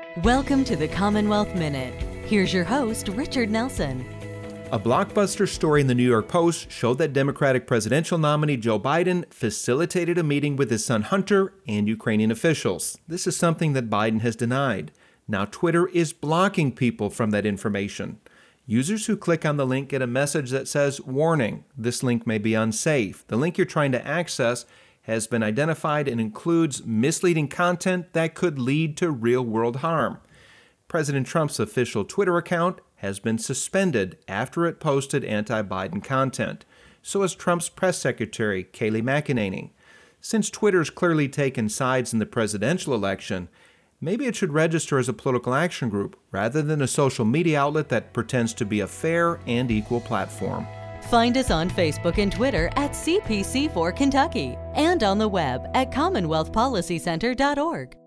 Welcome to the Commonwealth Minute. Here's your host, Richard Nelson. A blockbuster story in the New York Post showed that Democratic presidential nominee Joe Biden facilitated a meeting with his son Hunter and Ukrainian officials. This is something that Biden has denied. Now Twitter is blocking people from that information. Users who click on the link get a message that says, "Warning, this link may be unsafe. The link you're trying to access has been identified and includes misleading content that could lead to real-world harm." President Trump's official Twitter account has been suspended after it posted anti-Biden content. So has Trump's press secretary, Kayleigh McEnany. Since Twitter's clearly taken sides in the presidential election, maybe it should register as a political action group rather than a social media outlet that pretends to be a fair and equal platform. Find us on Facebook and Twitter at CPC4 Kentucky and on the web at CommonwealthPolicyCenter.org.